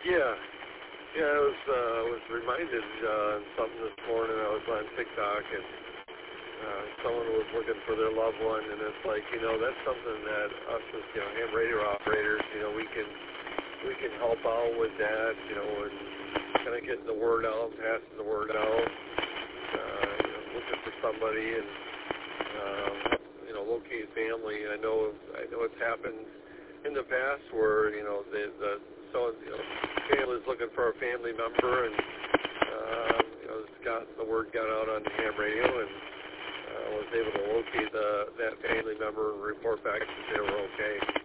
Yeah. Yeah, I was reminded something this morning. I was on TikTok, and someone was looking for their loved one, and it's like, that's something that us as, ham radio operators, we can help out with that, and kind of getting the word out, passing the word out, looking for somebody, and locate family. I know it's happened in the past where family's looking for a family member, and the word got out on the ham radio, and was able to locate that family member and report back that they were okay.